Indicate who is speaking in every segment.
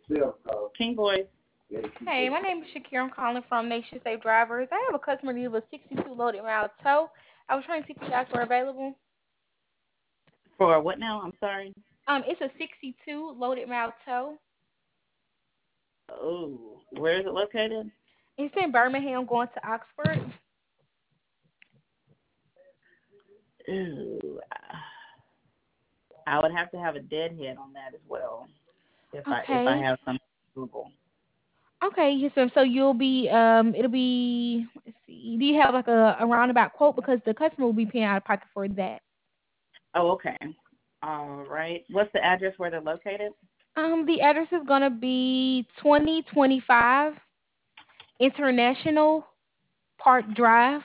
Speaker 1: King Boys.
Speaker 2: Hey, my name is Shakira. I'm calling from Nation Safe Drivers. I have a customer need of a 62 loaded mile tow. I was trying to see if you guys were available.
Speaker 1: For what now? I'm sorry.
Speaker 2: It's a 62 loaded mile tow.
Speaker 1: Oh, where is it located?
Speaker 2: It's in Birmingham going to Oxford.
Speaker 1: Ooh, I would have to have a deadhead on that as well. If I
Speaker 2: Okay.
Speaker 1: have some Google.
Speaker 2: Okay, yes, ma'am. So you'll be it'll be let's see. Do you have like a roundabout quote because the customer will be paying out of pocket for that?
Speaker 1: Oh, okay. All right. What's the address where they're located?
Speaker 2: The address is gonna be 2025 International Park Drive.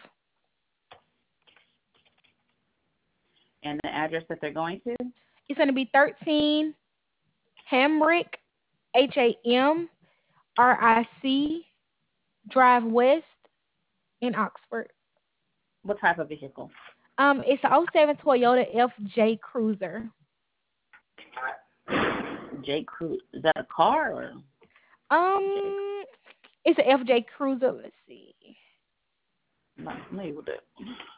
Speaker 1: And the address that they're going to?
Speaker 2: It's gonna be 13 Hamrick HAMRIC Drive West in Oxford.
Speaker 1: What type of vehicle?
Speaker 2: It's a '07 Toyota FJ Cruiser.
Speaker 1: J. Cruz. Is that a car or J.
Speaker 2: Um, it's a FJ Cruiser. Let's see.
Speaker 1: Not familiar with it.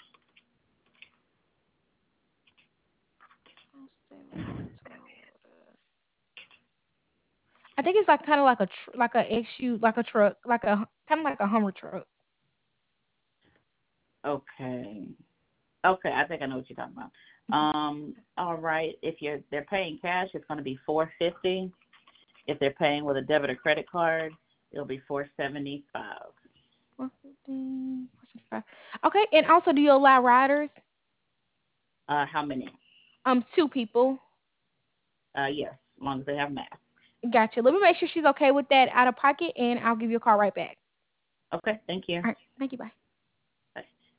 Speaker 2: '07 Toyota. I think it's like kind of like like a XU, like a truck, like a kind of like a Hummer truck.
Speaker 1: Okay. Okay, I think I know what you're talking about. All right. If they're paying cash, it's going to be $450. If they're paying with a debit or credit card, it'll be $475.
Speaker 2: 415, 475. Okay, and also, do you allow riders?
Speaker 1: How many?
Speaker 2: Two people.
Speaker 1: Yes, as long as they have math.
Speaker 2: Gotcha. Let me make sure she's okay with that out of pocket, and I'll give you a call right back.
Speaker 1: Okay, thank you.
Speaker 2: All right. Thank you. Bye.